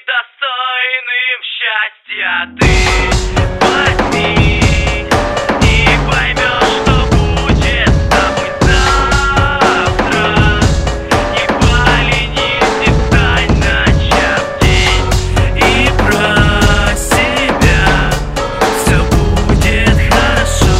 недостойным счастья. Ты возьми и поймешь, что будет с тобой завтра. Не поленись и встань на час в день и про себя. Все будет хорошо.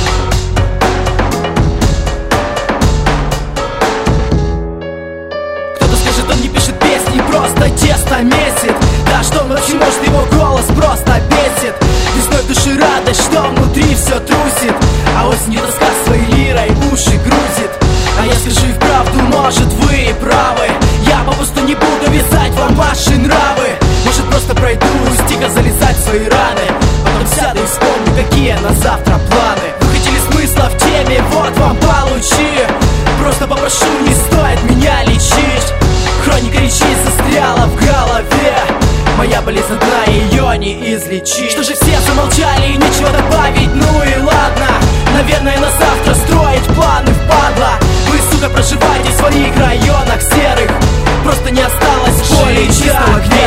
Кто-то скажет, он не пишет песни, просто тесто месит. Да что он вообще может, его голос просто бесит. Весной в душе радость, что внутри все трусит, а осенью тоска своей лирой уши грузит. А я скажу и вправду, может вы и правы. Я попусту не буду вязать вам ваши нравы. Может просто пройдусь, тихо залезать в свои раны. Потом сяду и вспомню, какие на завтра планы. Вы хотели смысла в теме, вот вам получи. Просто попрошу, не стоит меня лечить. Хроника речей застряла в голове. Моя болезнь одна, ее не излечить. Что же все замолчали и нечего добавить, ну и ладно. Наверное, на завтра строить планы впадло. Вы, сука, проживаете в своих районах серых. Просто не осталось боли и чистого гнева.